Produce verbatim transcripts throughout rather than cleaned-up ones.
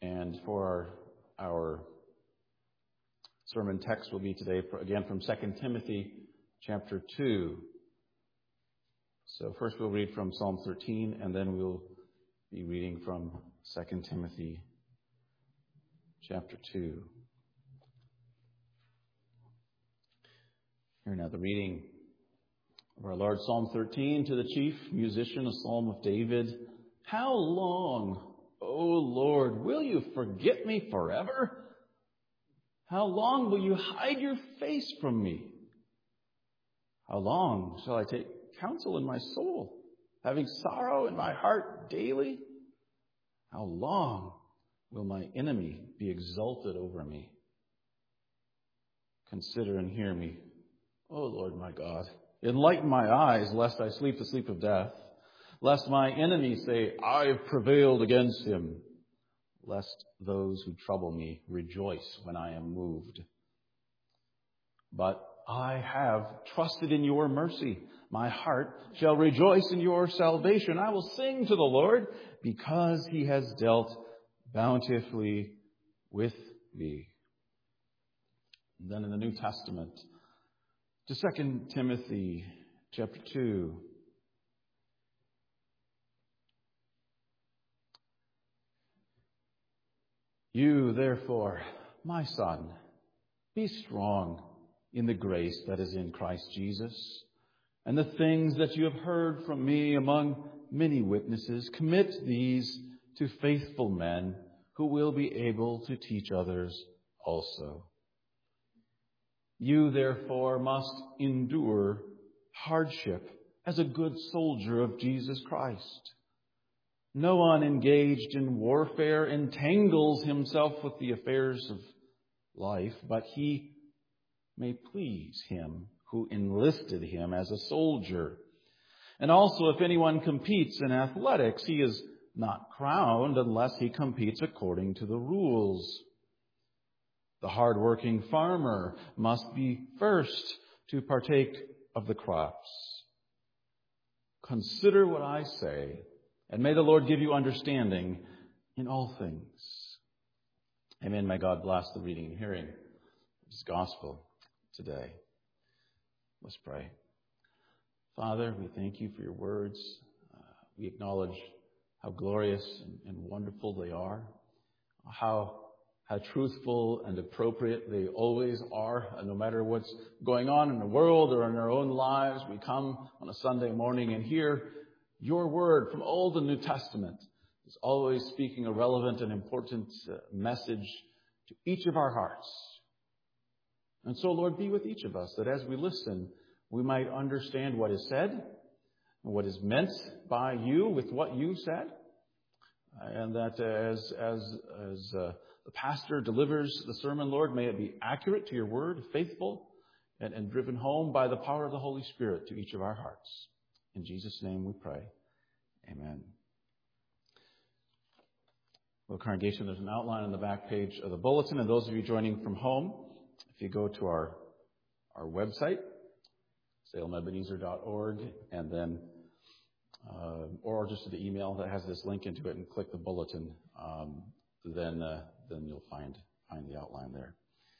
And for our, our sermon text will be today, again, from Second Timothy chapter two. So first we'll read from Psalm thirteen, and then we'll be reading from Second Timothy chapter two. Here now the reading of our Lord, Psalm thirteen, to the chief musician, a psalm of David. How long, O Lord, will you forget me forever? How long will you hide your face from me? How long shall I take counsel in my soul, having sorrow in my heart daily? How long will my enemy be exalted over me? Consider and hear me, O Lord my God. Enlighten my eyes, lest I sleep the sleep of death, lest my enemies say, I have prevailed against him, lest those who trouble me rejoice when I am moved. But I have trusted in your mercy. My heart shall rejoice in your salvation. I will sing to the Lord because he has dealt bountifully with me. And then in the New Testament, to Second Timothy chapter two. You, therefore, my son, be strong in the grace that is in Christ Jesus, and the things that you have heard from me among many witnesses, commit these to faithful men who will be able to teach others also. You, therefore, must endure hardship as a good soldier of Jesus Christ. No one engaged in warfare entangles himself with the affairs of life, but he may please him who enlisted him as a soldier. And also, if anyone competes in athletics, he is not crowned unless he competes according to the rules. The hard-working farmer must be first to partake of the crops. Consider what I say, and may the Lord give you understanding in all things. Amen. May God bless the reading and hearing of His gospel today. Let's pray. Father, we thank you for your words. Uh, we acknowledge how glorious and, and wonderful they are, how how truthful and appropriate they always are. And no matter what's going on in the world or in our own lives, we come on a Sunday morning and hear your word from Old and New Testament is always speaking a relevant and important uh, message to each of our hearts. And so, Lord, be with each of us, that as we listen, we might understand what is said and what is meant by you with what you said. And that as, as, as uh, the pastor delivers the sermon, Lord, may it be accurate to your word, faithful, and, and driven home by the power of the Holy Spirit to each of our hearts. In Jesus' name we pray. Amen. Well, congregation, there's an outline on the back page of the bulletin. And those of you joining from home, if you go to our, our website, salem ebenezer dot org, and then uh, or just to the email that has this link into it and click the bulletin, um, then uh, then you'll find find the outline there.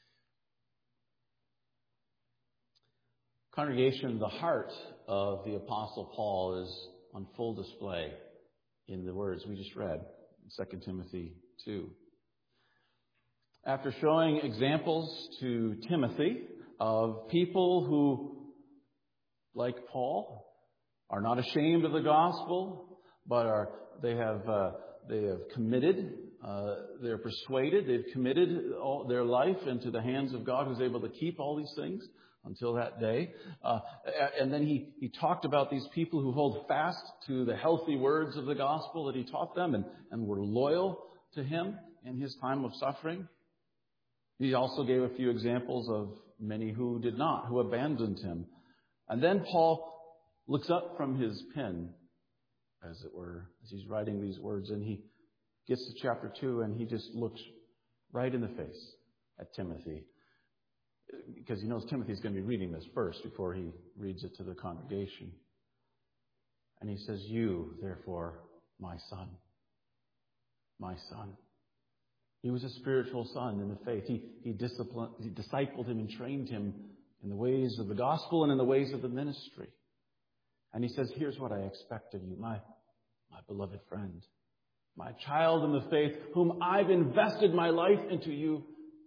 Congregation, the heart of the Apostle Paul is on full display in the words we just read in Second Timothy two. After showing examples to Timothy of people who, like Paul, are not ashamed of the gospel, but are they have uh, they have committed, uh, they're persuaded, they've committed all their life into the hands of God, who's able to keep all these things until that day. Uh, and then he, he talked about these people who hold fast to the healthy words of the gospel that he taught them and, and were loyal to him in his time of suffering. He also gave a few examples of many who did not, who abandoned him. And then Paul looks up from his pen, as it were, as he's writing these words, and he gets to chapter two, and he just looks right in the face at Timothy, because he knows Timothy's going to be reading this first before he reads it to the congregation. And he says, "You, therefore, my son, my son." He was a spiritual son in the faith. He, he, disciplined, he discipled him and trained him in the ways of the gospel and in the ways of the ministry. And he says, here's what I expect of you, my, my beloved friend, my child in the faith, whom I've invested my life into you.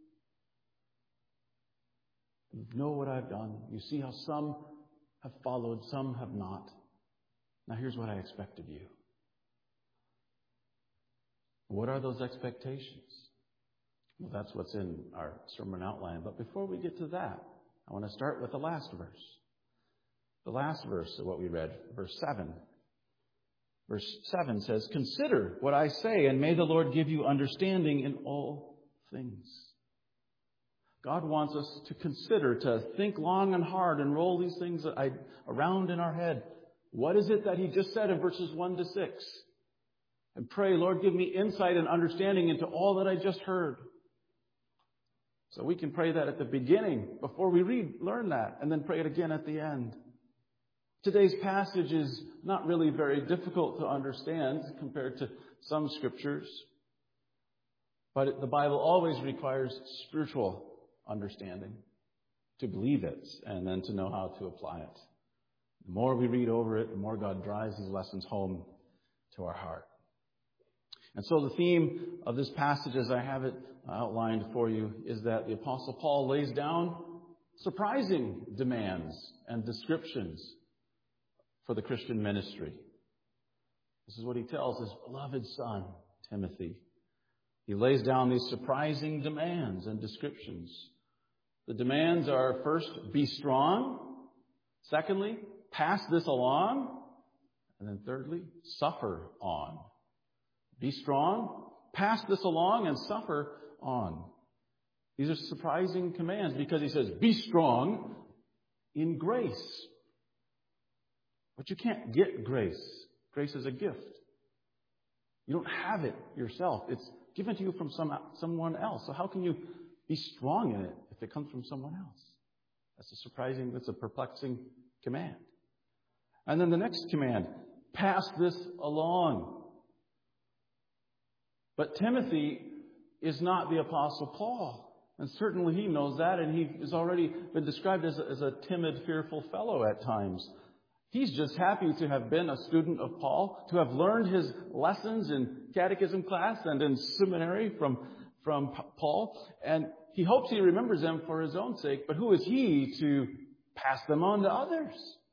You know what I've done. You see how some have followed, some have not. Now here's what I expect of you. What are those expectations? Well, that's what's in our sermon outline. But before we get to that, I want to start with the last verse. The last verse of what we read, verse seven. Verse seven says, consider what I say, and may the Lord give you understanding in all things. God wants us to consider, to think long and hard and roll these things around in our head. What is it that he just said in verses one to six? And pray, Lord, give me insight and understanding into all that I just heard. So we can pray that at the beginning, before we read, learn that, and then pray it again at the end. Today's passage is not really very difficult to understand compared to some scriptures. But the Bible always requires spiritual understanding to believe it and then to know how to apply it. The more we read over it, the more God drives these lessons home to our heart. And so the theme of this passage, as I have it outlined for you, is that the Apostle Paul lays down surprising demands and descriptions for the Christian ministry. This is what he tells his beloved son, Timothy. He lays down these surprising demands and descriptions. The demands are, first, be strong. Secondly, pass this along. And then thirdly, suffer on. Be strong, pass this along, and suffer on. These are surprising commands because he says, be strong in grace. But you can't get grace. Grace is a gift. You don't have it yourself. It's given to you from some someone else. So how can you be strong in it if it comes from someone else? That's a surprising, that's a perplexing command. And then the next command, pass this along. But Timothy is not the Apostle Paul. And certainly he knows that, and he has already been described as a, as a timid, fearful fellow at times. He's just happy to have been a student of Paul, to have learned his lessons in catechism class and in seminary from, from Paul. And he hopes he remembers them for his own sake. But who is he to pass them on to others?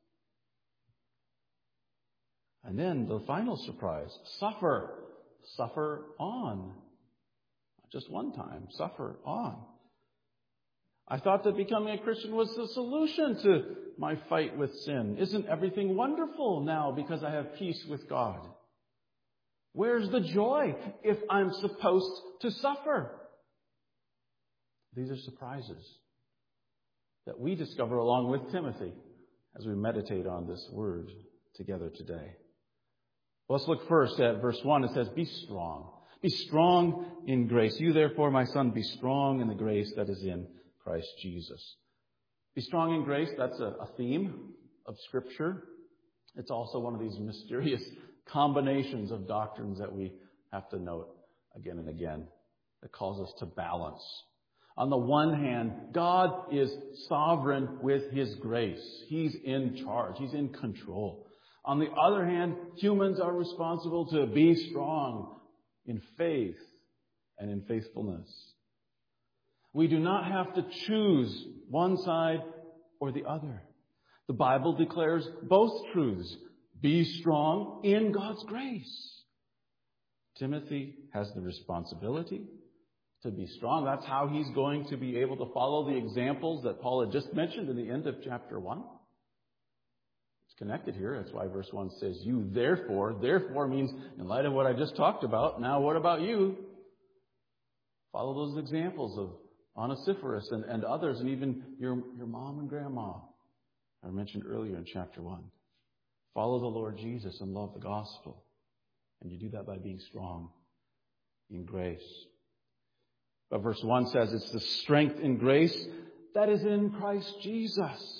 And then the final surprise, suffer. Suffer on. Not just one time, suffer on. I thought that becoming a Christian was the solution to my fight with sin. Isn't everything wonderful now because I have peace with God? Where's the joy if I'm supposed to suffer? These are surprises that we discover along with Timothy as we meditate on this word together today. Let's look first at verse one. It says, be strong. Be strong in grace. You therefore, my son, be strong in the grace that is in Christ Jesus. Be strong in grace. That's a, a theme of Scripture. It's also one of these mysterious combinations of doctrines that we have to note again and again that calls us to balance. On the one hand, God is sovereign with His grace. He's in charge. He's in control. On the other hand, humans are responsible to be strong in faith and in faithfulness. We do not have to choose one side or the other. The Bible declares both truths. Be strong in God's grace. Timothy has the responsibility to be strong. That's how he's going to be able to follow the examples that Paul had just mentioned in the end of chapter one. Connected here. That's why verse one says, you therefore. Therefore means, in light of what I just talked about, now what about you? Follow those examples of Onesiphorus and, and others, and even your, your mom and grandma I mentioned earlier in chapter one. Follow the Lord Jesus and love the gospel. And you do that by being strong in grace. But verse one says it's the strength in grace that is in Christ Jesus.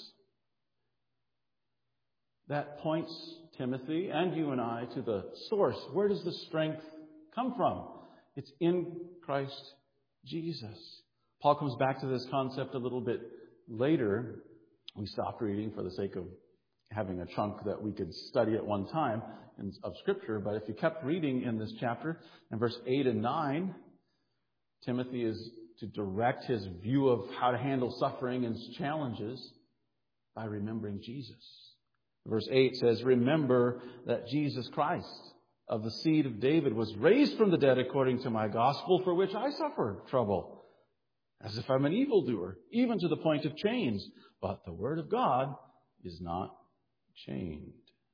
That points Timothy and you and I to the source. Where does the strength come from? It's in Christ Jesus. Paul comes back to this concept a little bit later. We stopped reading for the sake of having a chunk that we could study at one time in, of Scripture. But if you kept reading in this chapter, in verse eight and nine, Timothy is to direct his view of how to handle suffering and challenges by remembering Jesus. Verse eight says, "Remember that Jesus Christ, of the seed of David, was raised from the dead according to my gospel, for which I suffer trouble, as if I'm an evildoer, even to the point of chains. But the word of God is not chained."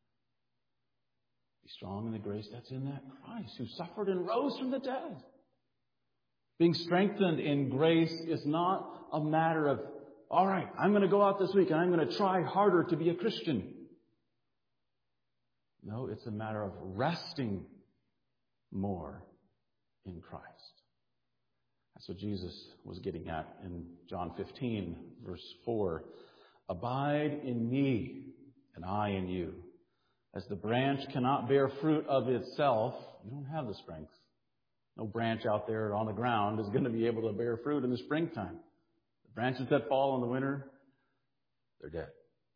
Be strong in the grace that's in that Christ, who suffered and rose from the dead. Being strengthened in grace is not a matter of, all right, I'm going to go out this week and I'm going to try harder to be a Christian. No, it's a matter of resting more in Christ. That's what Jesus was getting at in John fifteen, verse four. "Abide in me, and I in you. As the branch cannot bear fruit of itself," you don't have the strength. No branch out there on the ground is going to be able to bear fruit in the springtime. The branches that fall in the winter, they're dead.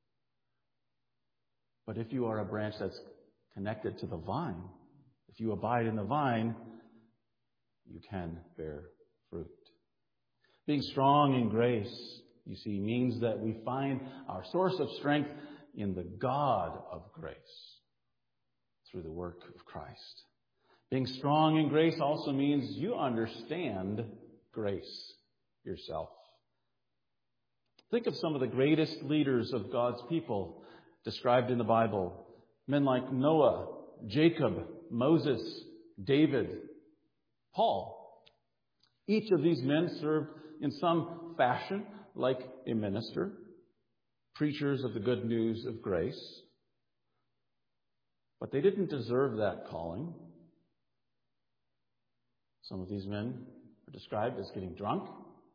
But if you are a branch that's connected to the vine, if you abide in the vine, you can bear fruit. Being strong in grace, you see, means that we find our source of strength in the God of grace through the work of Christ. Being strong in grace also means you understand grace yourself. Think of some of the greatest leaders of God's people described in the Bible. Men like Noah, Jacob, Moses, David, Paul. Each of these men served in some fashion like a minister, preachers of the good news of grace. But they didn't deserve that calling. Some of these men are described as getting drunk.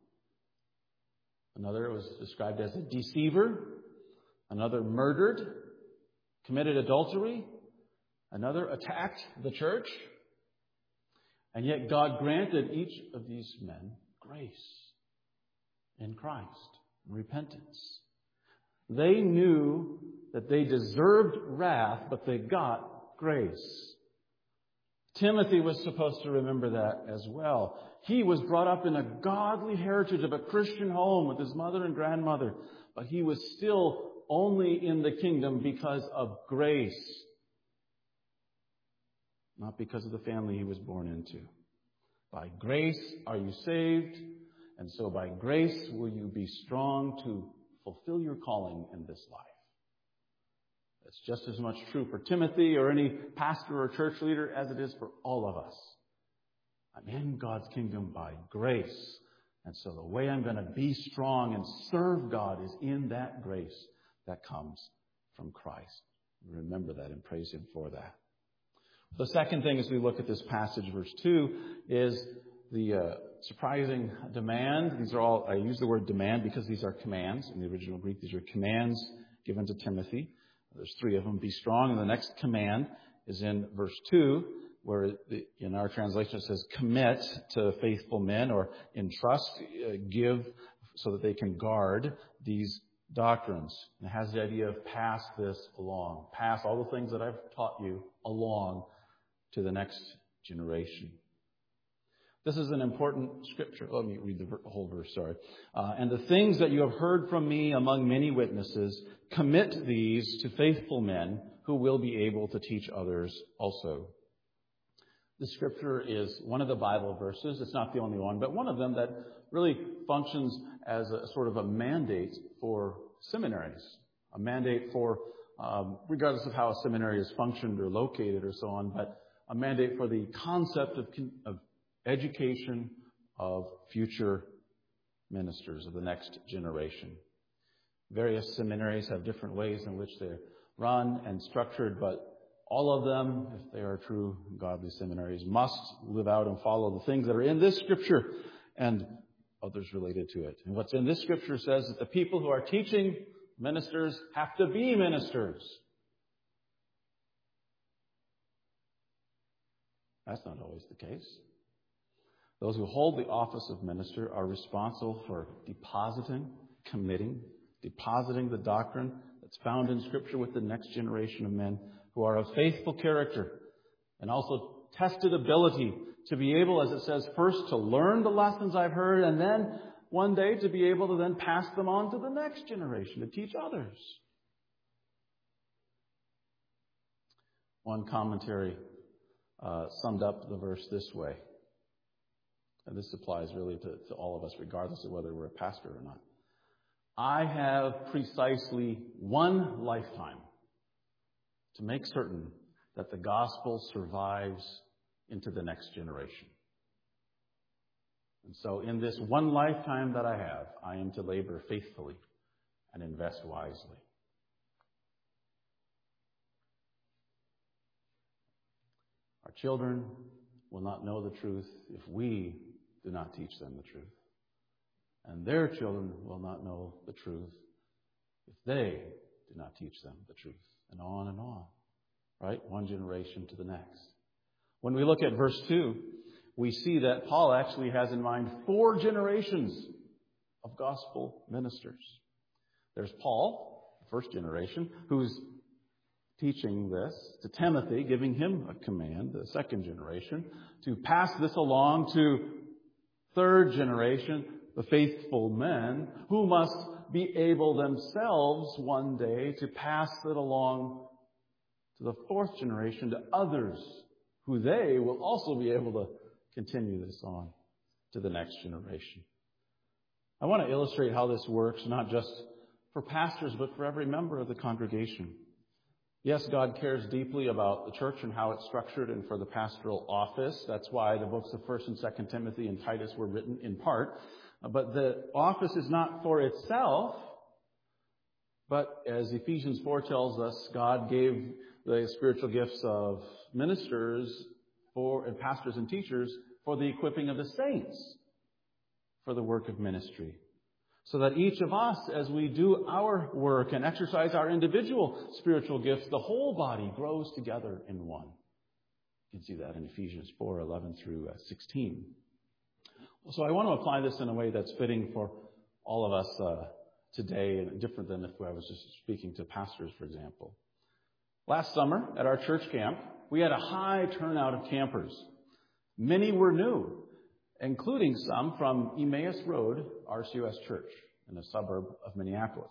Another was described as a deceiver. Another murdered, committed adultery. Another attacked the church. And yet God granted each of these men grace in Christ, repentance. They knew that they deserved wrath, but they got grace. Timothy was supposed to remember that as well. He was brought up in a godly heritage of a Christian home with his mother and grandmother, but he was still only in the kingdom because of grace, not because of the family he was born into. By grace are you saved, and so by grace will you be strong to fulfill your calling in this life. It's just as much true for Timothy or any pastor or church leader as it is for all of us. I'm in God's kingdom by grace. And so the way I'm going to be strong and serve God is in that grace that comes from Christ. Remember that and praise Him for that. The second thing as we look at this passage, verse two, is the uh, surprising demand. These are all, I use the word demand because these are commands. In the original Greek, these are commands given to Timothy. There's three of them. Be strong. And the next command is in verse two, where in our translation it says commit to faithful men, or entrust, uh, give so that they can guard these doctrines. And it has the idea of pass this along. Pass all the things that I've taught you along to the next generation. This is an important scripture. Let me read the whole verse, sorry. Uh, and the things that you have heard from me among many witnesses, commit these to faithful men who will be able to teach others also. This scripture is one of the Bible verses. It's not the only one, but one of them that really functions as a sort of a mandate for seminaries. A mandate for, um, regardless of how a seminary is functioned or located or so on, but a mandate for the concept of, of education of future ministers of the next generation. Various seminaries have different ways in which they're run and structured, but all of them, if they are true godly seminaries, must live out and follow the things that are in this scripture and others related to it. And what's in this scripture says that the people who are teaching ministers have to be ministers. That's not always the case. Those who hold the office of minister are responsible for depositing, committing, depositing the doctrine that's found in Scripture with the next generation of men who are of faithful character and also tested ability to be able, as it says, first to learn the lessons I've heard, and then one day to be able to then pass them on to the next generation, to teach others. One commentary uh, summed up the verse this way, and this applies really to, to all of us, regardless of whether we're a pastor or not. I have precisely one lifetime to make certain that the gospel survives into the next generation. And so in this one lifetime that I have, I am to labor faithfully and invest wisely. Our children will not know the truth if we do not teach them the truth. And their children will not know the truth if they do not teach them the truth. And on and on. Right? One generation to the next. When we look at verse two, we see that Paul actually has in mind four generations of gospel ministers. There's Paul, the first generation, who's teaching this to Timothy, giving him a command, the second generation, to pass this along to third generation, the faithful men, who must be able themselves one day to pass it along to the fourth generation, to others, who they will also be able to continue this on to the next generation. I want to illustrate how this works, not just for pastors, but for every member of the congregation. Yes, God cares deeply about the church and how it's structured and for the pastoral office. That's why the books of First and Second Timothy and Titus were written in part. But the office is not for itself, but as Ephesians four tells us, God gave the spiritual gifts of ministers for and pastors and teachers for the equipping of the saints for the work of ministry. So that each of us, as we do our work and exercise our individual spiritual gifts, the whole body grows together in one. You can see that in Ephesians four, eleven through sixteen. So I want to apply this in a way that's fitting for all of us uh, today, and different than if I was just speaking to pastors, for example. Last summer at our church camp, we had a high turnout of campers. Many were new, including some from Emmaus Road, R C U S Church, in a suburb of Minneapolis.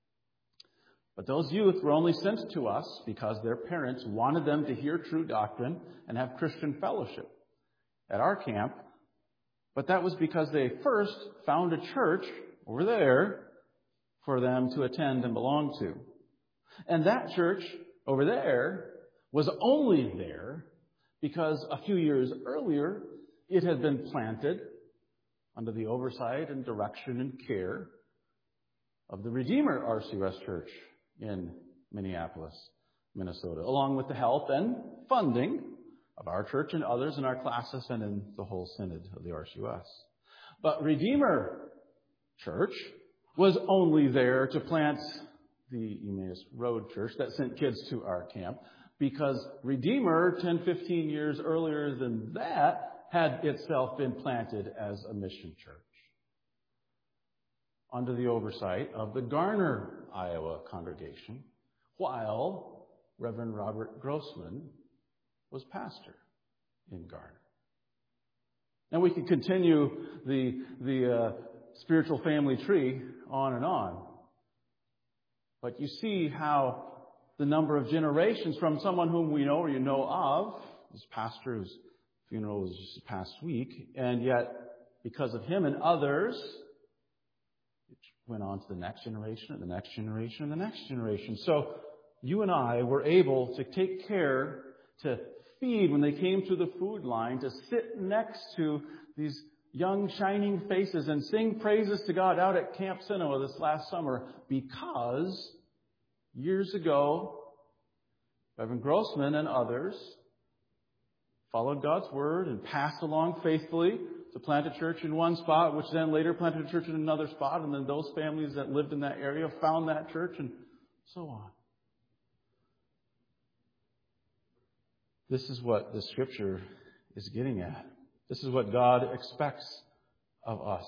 But those youth were only sent to us because their parents wanted them to hear true doctrine and have Christian fellowship at our camp. But that was because they first found a church over there for them to attend and belong to. And that church over there was only there because a few years earlier it had been planted under the oversight and direction and care of the Redeemer R C U S Church in Minneapolis, Minnesota, along with the help and funding of our church and others in our classes and in the whole synod of the R C U S. But Redeemer Church was only there to plant the Emmaus Road Church that sent kids to our camp because Redeemer, ten, fifteen years earlier than that, had itself been planted as a mission church under the oversight of the Garner, Iowa congregation, while Reverend Robert Grossman was pastor in Garner. And we could continue the, the uh, spiritual family tree on and on. But you see how the number of generations from someone whom we know or you know of, this pastor whose funeral was just this past week, and yet because of him and others, it went on to the next generation and the next generation and the next generation. So you and I were able to take care to feed when they came to the food line, to sit next to these young shining faces and sing praises to God out at Camp Sinoa this last summer because years ago, Reverend Grossman and others followed God's word and passed along faithfully to plant a church in one spot, which then later planted a church in another spot, and then those families that lived in that area found that church, and so on. This is what the Scripture is getting at. This is what God expects of us.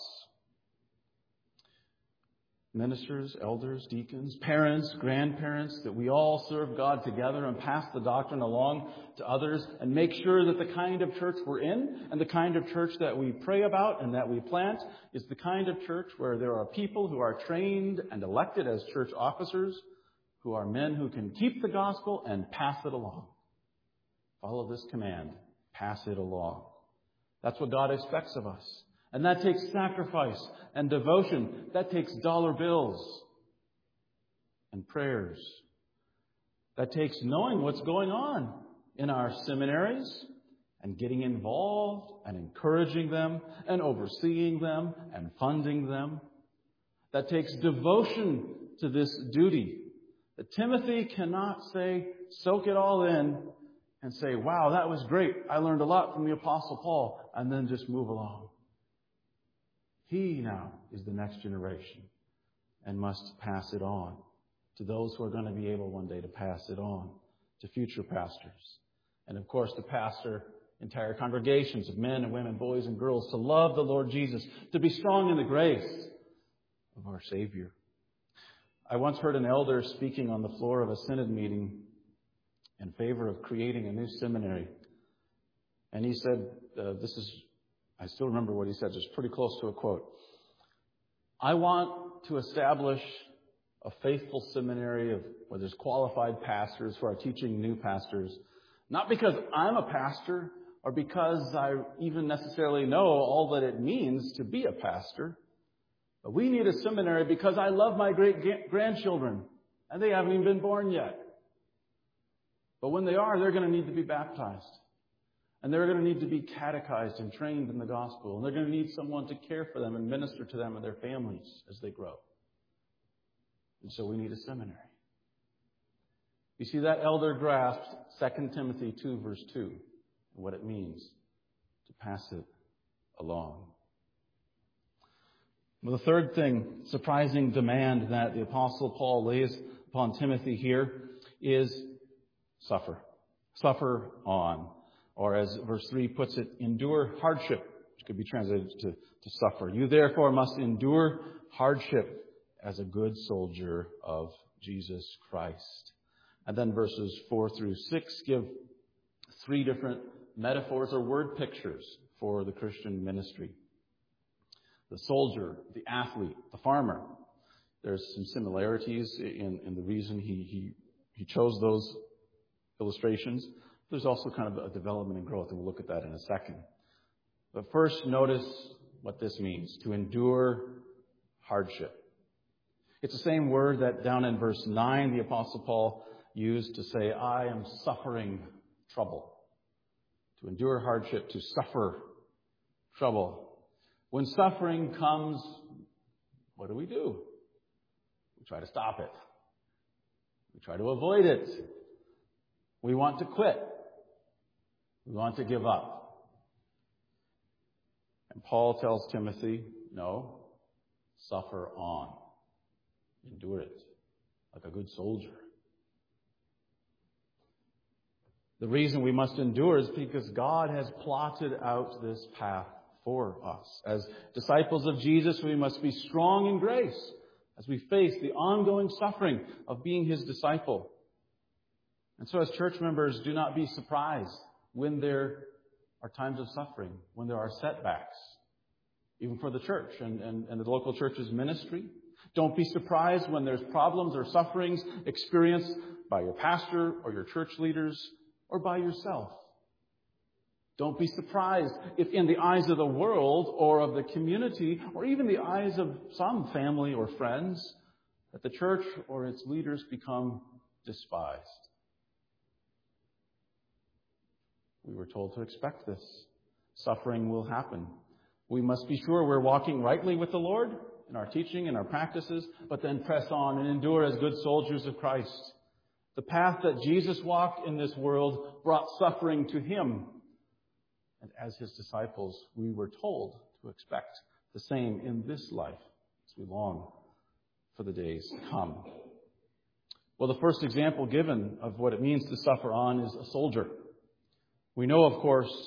Ministers, elders, deacons, parents, grandparents, that we all serve God together and pass the doctrine along to others and make sure that the kind of church we're in and the kind of church that we pray about and that we plant is the kind of church where there are people who are trained and elected as church officers, who are men who can keep the gospel and pass it along. Follow this command. Pass it along. That's what God expects of us. And that takes sacrifice and devotion. That takes dollar bills and prayers. That takes knowing what's going on in our seminaries and getting involved and encouraging them and overseeing them and funding them. That takes devotion to this duty. That Timothy cannot say, soak it all in and say, wow, that was great. I learned a lot from the Apostle Paul, and then just move along. He now is the next generation and must pass it on to those who are going to be able one day to pass it on to future pastors. And of course, to pastor entire congregations of men and women, boys and girls, to love the Lord Jesus, to be strong in the grace of our Savior. I once heard an elder speaking on the floor of a synod meeting in favor of creating a new seminary. And he said, uh, this is, I still remember what he said, it's pretty close to a quote. I want to establish a faithful seminary of where there's qualified pastors who are teaching new pastors, not because I'm a pastor or because I even necessarily know all that it means to be a pastor, but we need a seminary because I love my great-grandchildren, and they haven't even been born yet. But when they are, they're going to need to be baptized. And they're going to need to be catechized and trained in the gospel. And they're going to need someone to care for them and minister to them and their families as they grow. And so we need a seminary. You see, that elder grasped Second Timothy two, verse two, and what it means to pass it along. Well, the third thing, surprising demand that the Apostle Paul lays upon Timothy here is suffer. Suffer on. Or as verse three puts it, endure hardship, which could be translated to, to suffer. You therefore must endure hardship as a good soldier of Jesus Christ. And then verses four through six give three different metaphors or word pictures for the Christian ministry. The soldier, the athlete, the farmer. There's some similarities in, in the reason he, he, he chose those illustrations. There's also kind of a development and growth, and we'll look at that in a second. But first, notice what this means, to endure hardship. It's the same word that down in verse nine, the Apostle Paul used to say, I am suffering trouble. To endure hardship, to suffer trouble. When suffering comes, what do we do? We try to stop it. We try to avoid it. We want to quit. We want to give up. And Paul tells Timothy, no, suffer on. Endure it like a good soldier. The reason we must endure is because God has plotted out this path for us. As disciples of Jesus, we must be strong in grace as we face the ongoing suffering of being His disciple. And so as church members, do not be surprised when there are times of suffering, when there are setbacks, even for the church and, and, and the local church's ministry. Don't be surprised when there's problems or sufferings experienced by your pastor or your church leaders or by yourself. Don't be surprised if in the eyes of the world or of the community or even the eyes of some family or friends that the church or its leaders become despised. We were told to expect this. Suffering will happen. We must be sure we're walking rightly with the Lord in our teaching and our practices, but then press on and endure as good soldiers of Christ. The path that Jesus walked in this world brought suffering to Him. And as His disciples, we were told to expect the same in this life as we long for the days to come. Well, the first example given of what it means to suffer on is a soldier. We know, of course,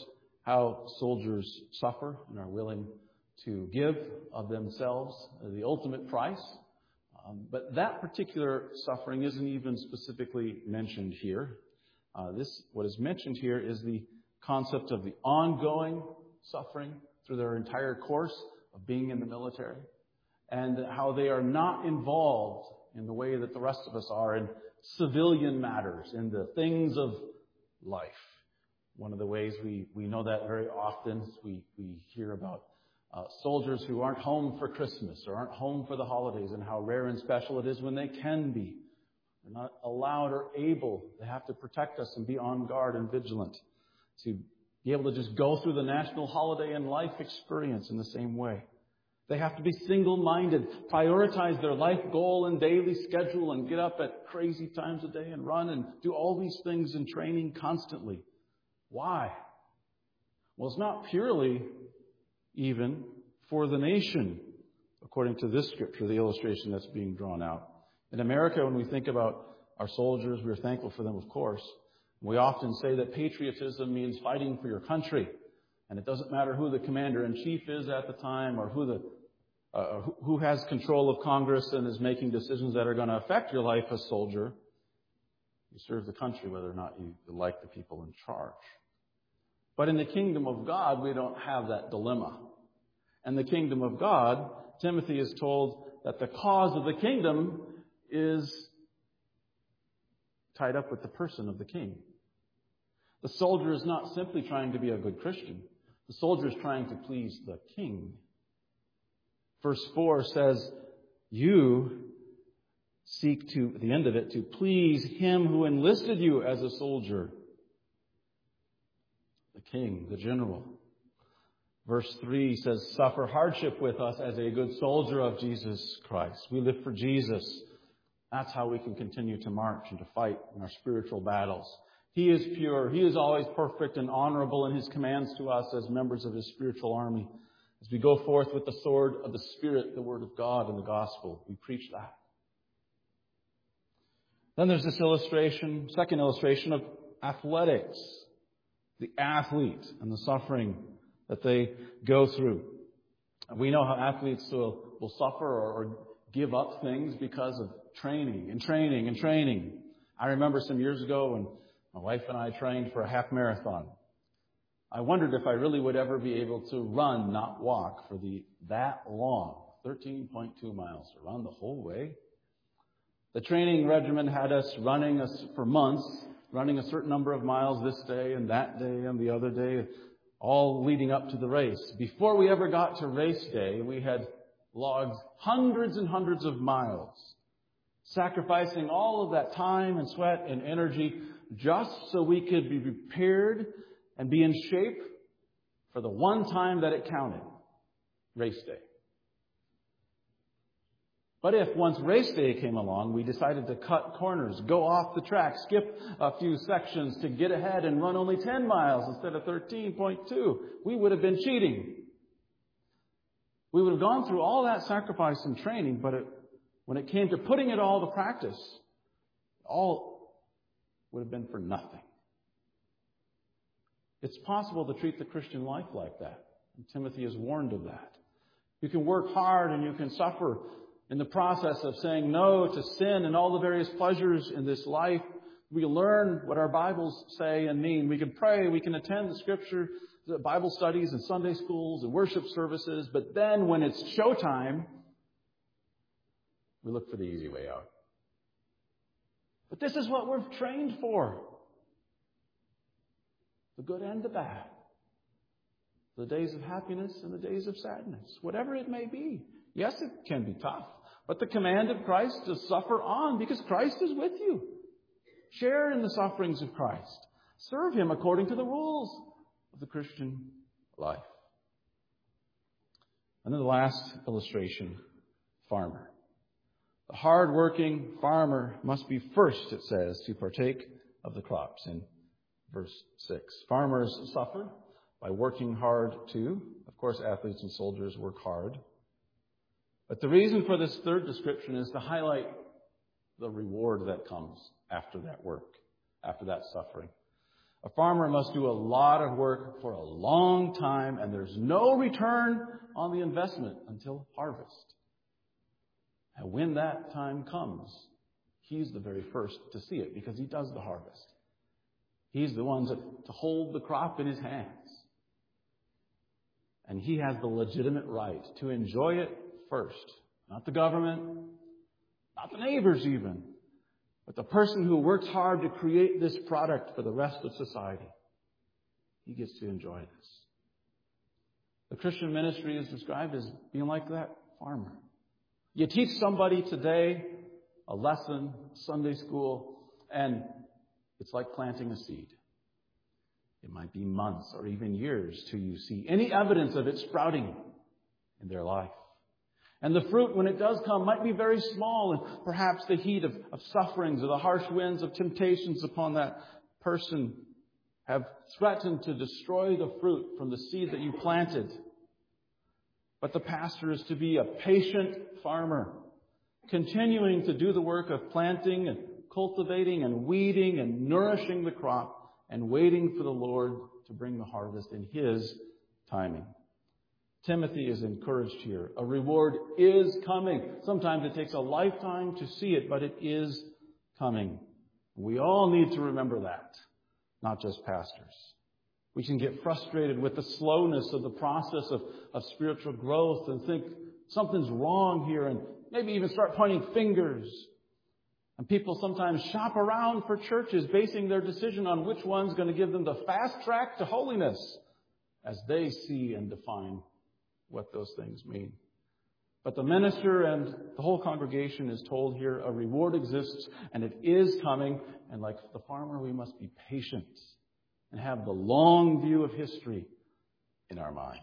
how soldiers suffer and are willing to give of themselves the ultimate price. Um, but that particular suffering isn't even specifically mentioned here. Uh, this, what is mentioned here is the concept of the ongoing suffering through their entire course of being in the military, and how they are not involved in the way that the rest of us are in civilian matters, in the things of life. One of the ways we, we know that very often, we, we hear about uh, soldiers who aren't home for Christmas or aren't home for the holidays, and how rare and special it is when they can be. They're not allowed or able. They have to protect us and be on guard and vigilant to be able to just go through the national holiday and life experience in the same way. They have to be single-minded, prioritize their life goal and daily schedule, and get up at crazy times a day and run and do all these things in training constantly. Why? Well, it's not purely even for the nation, according to this scripture, the illustration that's being drawn out. In America, when we think about our soldiers, we're thankful for them, of course. We often say that patriotism means fighting for your country. And it doesn't matter who the commander-in-chief is at the time, or who the uh, who has control of Congress and is making decisions that are going to affect your life as a soldier. You serve the country whether or not you like the people in charge. But in the kingdom of God, we don't have that dilemma. In the kingdom of God, Timothy is told that the cause of the kingdom is tied up with the person of the king. The soldier is not simply trying to be a good Christian. The soldier is trying to please the king. Verse four says, you seek to, at the end of it, to please him who enlisted you as a soldier. The king, the general. Verse three says, suffer hardship with us as a good soldier of Jesus Christ. We live for Jesus. That's how we can continue to march and to fight in our spiritual battles. He is pure. He is always perfect and honorable in his commands to us as members of his spiritual army. As we go forth with the sword of the Spirit, the Word of God and the gospel, we preach that. Then there's this illustration, second illustration of athletics. The athlete and the suffering that they go through. We know how athletes will, will suffer or, or give up things because of training and training and training. I remember some years ago when my wife and I trained for a half marathon. I wondered if I really would ever be able to run, not walk, for the that long, thirteen point two miles, to run the whole way. The training regimen had us running us for months, running a certain number of miles this day and that day and the other day, all leading up to the race. Before we ever got to race day, we had logged hundreds and hundreds of miles, sacrificing all of that time and sweat and energy just so we could be prepared and be in shape for the one time that it counted, race day. But if once race day came along, we decided to cut corners, go off the track, skip a few sections to get ahead and run only ten miles instead of thirteen point two, we would have been cheating. We would have gone through all that sacrifice and training, but it, when it came to putting it all to practice, all would have been for nothing. It's possible to treat the Christian life like that. And Timothy is warned of that. You can work hard and you can suffer in the process of saying no to sin and all the various pleasures in this life. We learn what our Bibles say and mean. We can pray, we can attend the Scripture, the Bible studies and Sunday schools and worship services. But then when it's showtime, we look for the easy way out. But this is what we're trained for. The good and the bad. The days of happiness and the days of sadness. Whatever it may be. Yes, it can be tough. But the command of Christ to suffer on because Christ is with you. Share in the sufferings of Christ. Serve Him according to the rules of the Christian life. And then the last illustration, farmer. The hard-working farmer must be first, it says, to partake of the crops. In verse six, farmers suffer by working hard too. Of course, athletes and soldiers work hard. But the reason for this third description is to highlight the reward that comes after that work, after that suffering. A farmer must do a lot of work for a long time, and there's no return on the investment until harvest. And when that time comes, he's the very first to see it because he does the harvest. He's the one to, to hold the crop in his hands. And he has the legitimate right to enjoy it first. Not the government, not the neighbors even, but the person who works hard to create this product for the rest of society. He gets to enjoy this. The Christian ministry is described as being like that farmer. You teach somebody today a lesson, Sunday school, and it's like planting a seed. It might be months or even years till you see any evidence of it sprouting in their life. And the fruit, when it does come, might be very small, and perhaps the heat of, of sufferings or the harsh winds of temptations upon that person have threatened to destroy the fruit from the seed that you planted. But the pastor is to be a patient farmer, continuing to do the work of planting and cultivating and weeding and nourishing the crop and waiting for the Lord to bring the harvest in His timing. Timothy is encouraged here. A reward is coming. Sometimes it takes a lifetime to see it, but it is coming. We all need to remember that, not just pastors. We can get frustrated with the slowness of the process of, of spiritual growth and think something's wrong here and maybe even start pointing fingers. And people sometimes shop around for churches basing their decision on which one's going to give them the fast track to holiness as they see and define what those things mean. But the minister and the whole congregation is told here a reward exists and it is coming. And like the farmer, we must be patient and have the long view of history in our minds.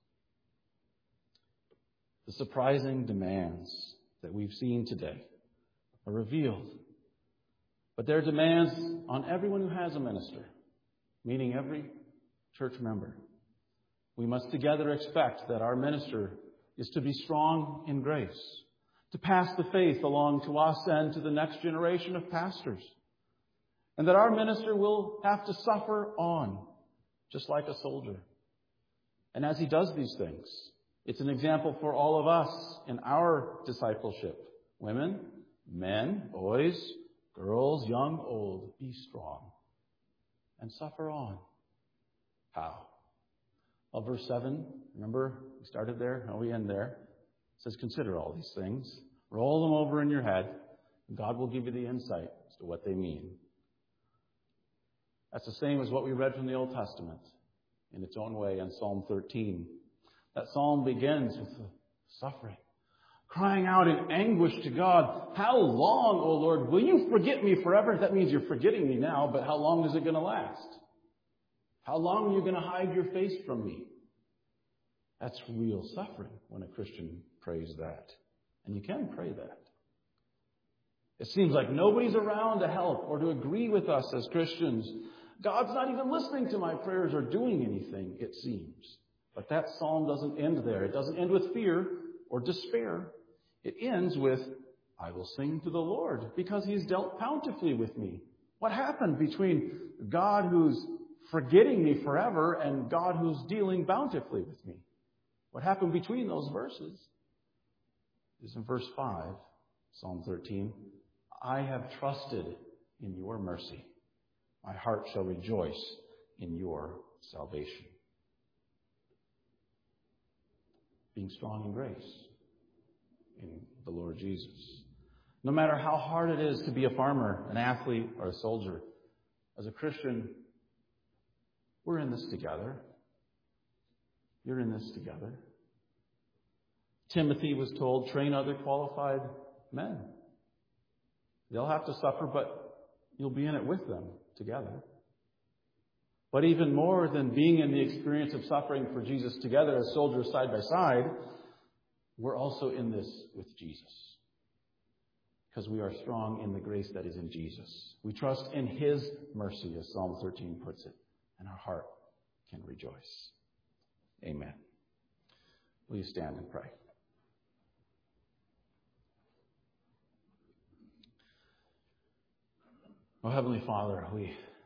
The surprising demands that we've seen today are revealed. But they're demands on everyone who has a minister, meaning every church member. We must together expect that our minister is to be strong in grace, to pass the faith along to us and to the next generation of pastors, and that our minister will have to suffer on, just like a soldier. And as he does these things, it's an example for all of us in our discipleship. Women, men, boys, girls, young, old, be strong and suffer on. How? Well, verse seven, remember, we started there, now we end there. It says, consider all these things, roll them over in your head, and God will give you the insight as to what they mean. That's the same as what we read from the Old Testament in its own way in Psalm thirteen. That psalm begins with the suffering, crying out in anguish to God, how long, O Lord, will you forget me forever? That means you're forgetting me now, but how long is it going to last? How long are you going to hide your face from me? That's real suffering when a Christian prays that. And you can pray that. It seems like nobody's around to help or to agree with us as Christians. God's not even listening to my prayers or doing anything, it seems. But that psalm doesn't end there. It doesn't end with fear or despair. It ends with, I will sing to the Lord because He's dealt bountifully with me. What happened between God who's forgetting me forever and God who's dealing bountifully with me? What happened between those verses is in verse five, Psalm thirteen. I have trusted in your mercy. My heart shall rejoice in your salvation. Being strong in grace in the Lord Jesus. No matter how hard it is to be a farmer, an athlete, or a soldier, as a Christian, we're in this together. You're in this together. Timothy was told, train other qualified men. They'll have to suffer, but you'll be in it with them together. But even more than being in the experience of suffering for Jesus together as soldiers side by side, we're also in this with Jesus. Because we are strong in the grace that is in Jesus. We trust in His mercy, as Psalm thirteen puts it, and our heart can rejoice. Amen. Will you stand and pray? Oh, Heavenly Father, we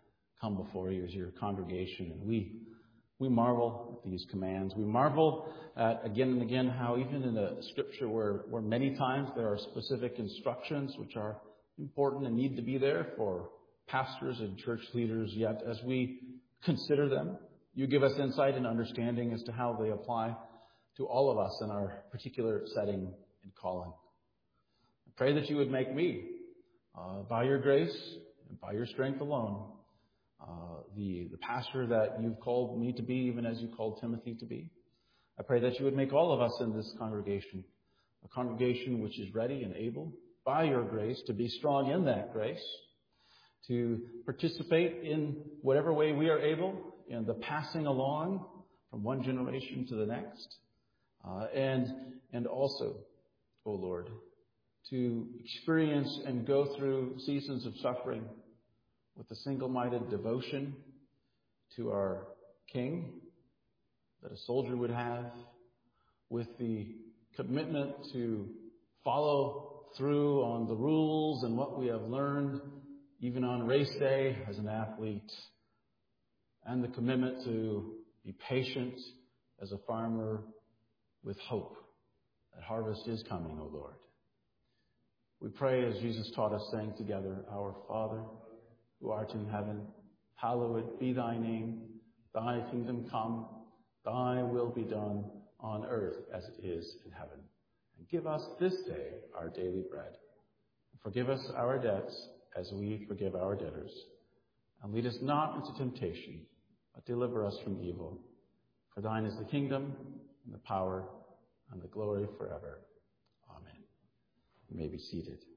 come before you as your congregation, and we we marvel at these commands. We marvel at again and again how even in the Scripture where, where many times there are specific instructions which are important and need to be there for pastors and church leaders, yet as we consider them, you give us insight and understanding as to how they apply to all of us in our particular setting and calling. I pray that you would make me, uh, by your grace and by your strength alone, uh, the, the pastor that you've called me to be, even as you called Timothy to be. I pray that you would make all of us in this congregation a congregation which is ready and able, by your grace, to be strong in that grace, to participate in whatever way we are able in the passing along from one generation to the next. Uh, and and also, O Lord, to experience and go through seasons of suffering with the single-minded devotion to our King that a soldier would have, with the commitment to follow through on the rules and what we have learned, even on race day as an athlete, and the commitment to be patient as a farmer with hope that harvest is coming, O Lord. We pray as Jesus taught us, saying together, Our Father, who art in heaven, hallowed be thy name. Thy kingdom come, thy will be done on earth as it is in heaven. And give us this day our daily bread. Forgive us our debts as we forgive our debtors. And lead us not into temptation, but deliver us from evil. For thine is the kingdom, and the power, and the glory forever. Amen. You may be seated.